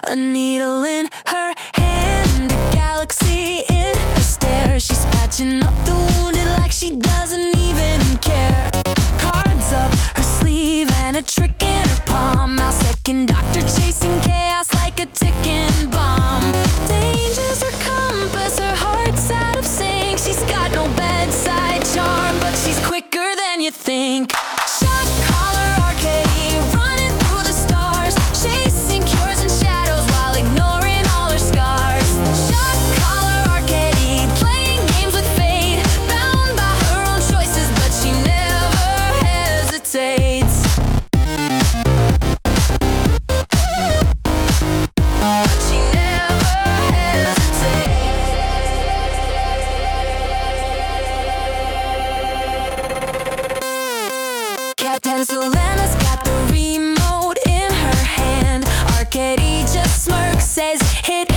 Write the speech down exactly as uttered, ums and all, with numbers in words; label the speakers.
Speaker 1: A needle in her hand, a galaxy in her stare. She's patching up the wounded like she doesn't even care. Cards up her sleeve and a trick in her palm. Now second doctor chasing chaos like a ticking bomb. Danger's her compass, her heart's out of sync. She's got no bedside charm, but she's quicker than you think. Shot caller arcade, running through the stars, chasing cures and shadows while ignoring all her scars. Shot caller arcade, playing games with fate, bound by her own choices, but she never hesitates. But she never hesitates. Captain Selena's got the remote in her hand. Arcady just smirks, says hit